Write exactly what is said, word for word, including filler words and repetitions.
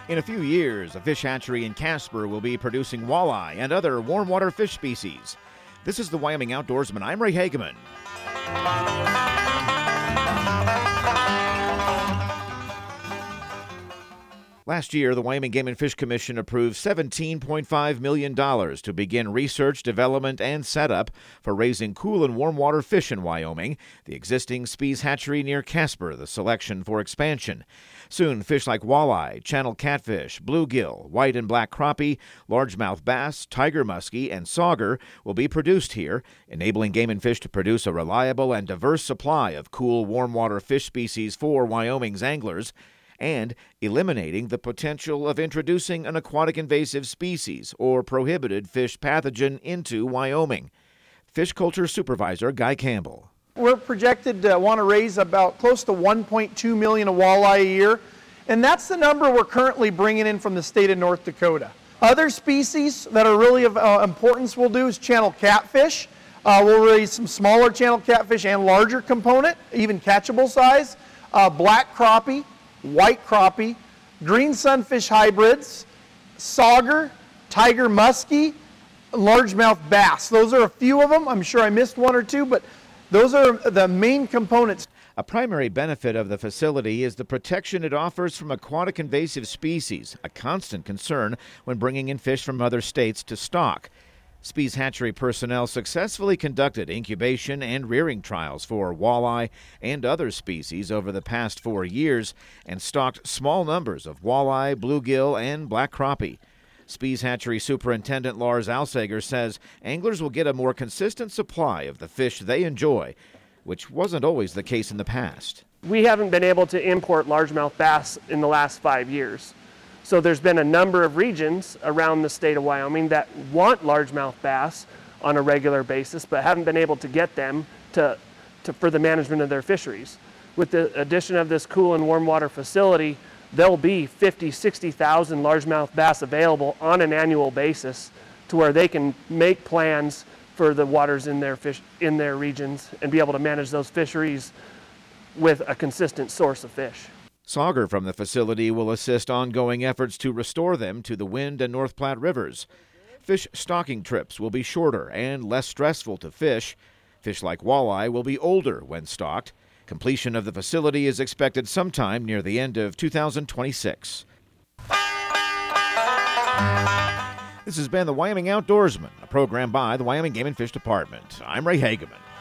In a few years, a fish hatchery in Casper will be producing walleye and other warm water fish species. This is the Wyoming Outdoorsman. I'm Ray Hageman. Last year, the Wyoming Game and Fish Commission approved seventeen point five million dollars to begin research, development, and setup for raising cool and warm water fish in Wyoming, the existing Spies hatchery near Casper, the selection for expansion. Soon, fish like walleye, channel catfish, bluegill, white and black crappie, largemouth bass, tiger muskie, and sauger will be produced here, enabling Game and Fish to produce a reliable and diverse supply of cool, warm water fish species for Wyoming's anglers, and eliminating the potential of introducing an aquatic invasive species or prohibited fish pathogen into Wyoming. Fish Culture Supervisor Guy Campbell. We're projected to want to raise about close to one point two million of walleye a year, and that's the number we're currently bringing in from the state of North Dakota. Other species that are really of uh, importance we'll do is channel catfish. Uh, we'll raise some smaller channel catfish and larger component, even catchable size, uh, black crappie, white crappie, green sunfish hybrids, sauger, tiger muskie, largemouth bass. Those are a few of them. I'm sure I missed one or two, but those are the main components. A primary benefit of the facility is the protection it offers from aquatic invasive species, a constant concern when bringing in fish from other states to stock. Spies hatchery personnel successfully conducted incubation and rearing trials for walleye and other species over the past four years and stocked small numbers of walleye, bluegill, and black crappie. Spies hatchery superintendent Lars Alsager says anglers will get a more consistent supply of the fish they enjoy, which wasn't always the case in the past. We haven't been able to import largemouth bass in the last five years. So there's been a number of regions around the state of Wyoming that want largemouth bass on a regular basis, but haven't been able to get them to, to, for the management of their fisheries. With the addition of this cool and warm water facility, there'll be fifty, sixty thousand largemouth bass available on an annual basis to where they can make plans for the waters in their fish, in their regions and be able to manage those fisheries with a consistent source of fish. Sauger from the facility will assist ongoing efforts to restore them to the Wind and North Platte rivers. Fish stocking trips will be shorter and less stressful to fish. Fish like walleye will be older when stocked. Completion of the facility is expected sometime near the end of two thousand twenty-six. This has been the Wyoming Outdoorsman, a program by the Wyoming Game and Fish Department. I'm Ray Hageman.